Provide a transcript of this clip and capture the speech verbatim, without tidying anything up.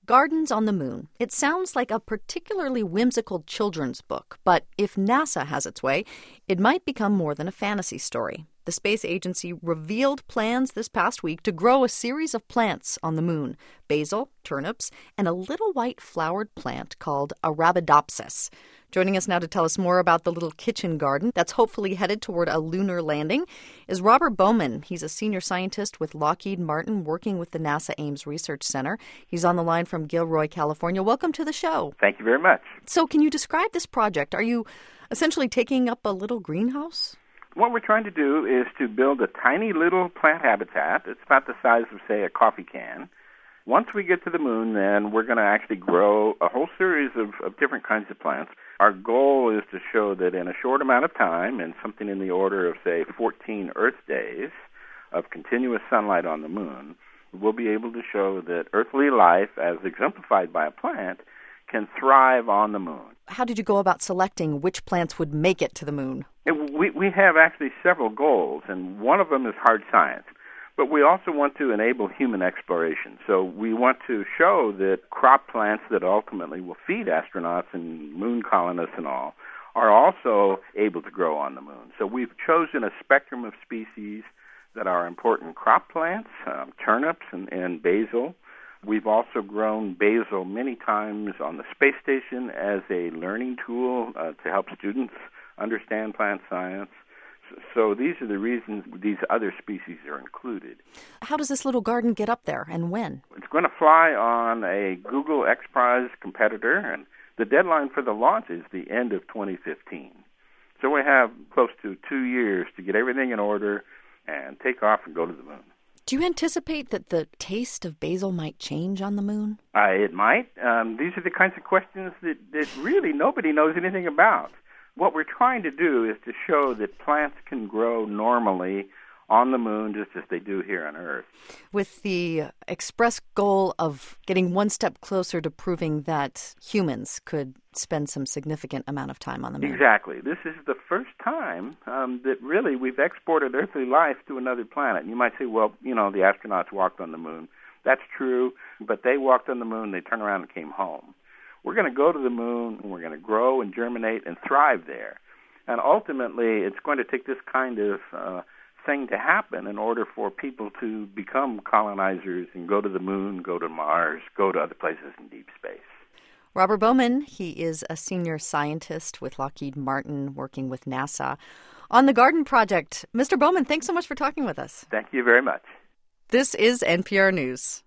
Gardens on the Moon. It sounds like a particularly whimsical children's book, but if NASA has its way, it might become more than a fantasy story. The space agency revealed plans this past week to grow a series of plants on the moon: basil, turnips, and a little white flowered plant called Arabidopsis. Joining us now to tell us more about the little kitchen garden that's hopefully headed toward a lunar landing is Robert Bowman. He's a senior scientist with Lockheed Martin working with the NASA Ames Research Center. He's on the line from Gilroy, California. Welcome to the show. Thank you very much. So can you describe this project? Are you essentially taking up a little greenhouse? What we're trying to do is to build a tiny little plant habitat. It's about the size of, say, a coffee can. Once we get to the moon, then we're going to actually grow a whole series of, of different kinds of plants. Our goal is to show that in a short amount of time, and something in the order of, say, fourteen Earth days of continuous sunlight on the moon, we'll be able to show that earthly life, as exemplified by a plant, can thrive on the moon. How did you go about selecting which plants would make it to the moon? We, we have actually several goals, and one of them is hard science. But we also want to enable human exploration. So we want to show that crop plants that ultimately will feed astronauts and moon colonists and all are also able to grow on the moon. So we've chosen a spectrum of species that are important crop plants, um, turnips and, and basil. We've also grown basil many times on the space station as a learning tool uh, to help students understand plant science. So these are the reasons these other species are included. How does this little garden get up there, and when? It's going to fly on a Google X Prize competitor, and the deadline for the launch is the end of twenty fifteen. So we have close to two years to get everything in order and take off and go to the moon. Do you anticipate that the taste of basil might change on the moon? Uh, it might. Um, these are the kinds of questions that, that really nobody knows anything about. What we're trying to do is to show that plants can grow normally on the moon just as they do here on Earth. With the express goal of getting one step closer to proving that humans could spend some significant amount of time on the moon. Exactly. This is the first time um, that really we've exported earthly life to another planet. And you might say, well, you know, the astronauts walked on the moon. That's true, but they walked on the moon, they turned around and came home. We're going to go to the moon, and we're going to grow and germinate and thrive there. And ultimately, it's going to take this kind of uh, thing to happen in order for people to become colonizers and go to the moon, go to Mars, go to other places in deep space. Robert Bowman, he is a senior scientist with Lockheed Martin working with NASA on the Garden Project. Mister Bowman, thanks so much for talking with us. Thank you very much. This is N P R News.